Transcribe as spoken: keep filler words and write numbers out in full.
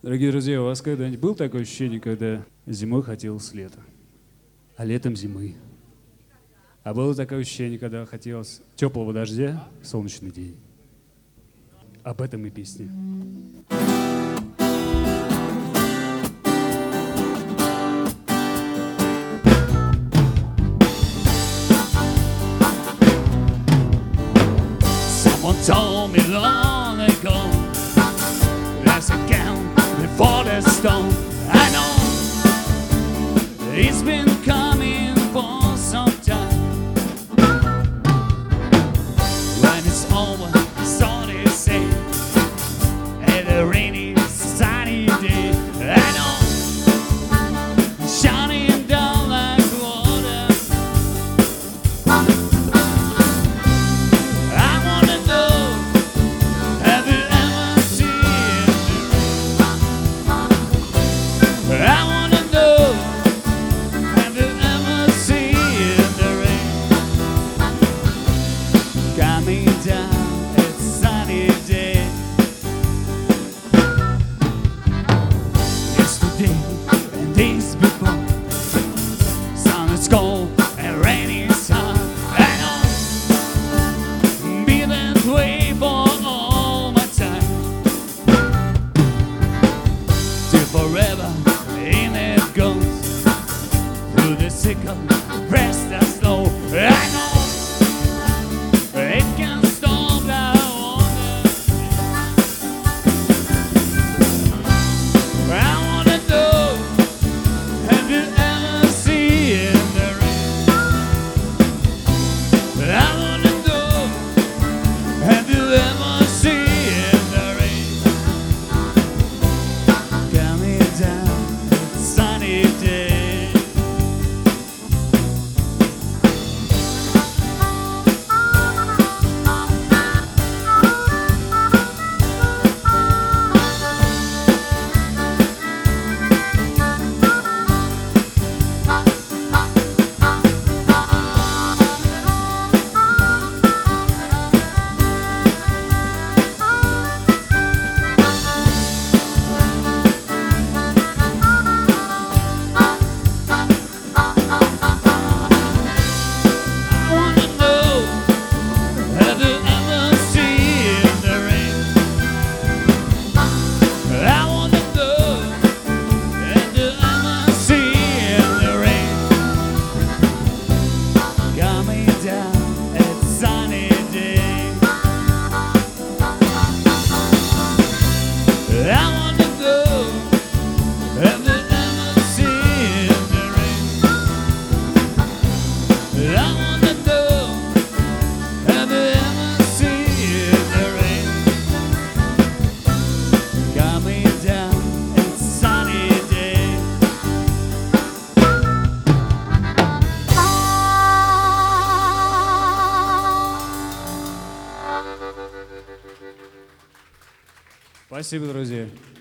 Дорогие друзья, у вас когда-нибудь было такое ощущение, когда зимой хотелось лета, а летом зимы? А было такое ощущение, когда хотелось теплого дождя, солнечный день? Об этом и песня. Someone told me long ago there's a calm before the storm. I know it's been coming for some time. When it's over, so they say, and a rainy, sunny day. I know, shining down like water. I wanna know, have you ever seen the rain? I wanna know, have you ever seen the rain? Coming down, it's sunny day. Yesterday and days before, sun is cold and rain is hot. I know, be that way for all my time, till forever in it goes, through the sickle, rest and snow. I know it can stop that water. I wanna know, have you ever seen the rain? I wanna know, have you ever seen the rain? Coming down, it's sunny day. I wanna know, have you ever seen the rain? I wanna know, have you ever seen the rain? Coming down, it's sunny day. I wanna know, have you ever seen the rain? I wanna know, have you ever seen the rain? Coming down, it's sunny day. Спасибо, друзья.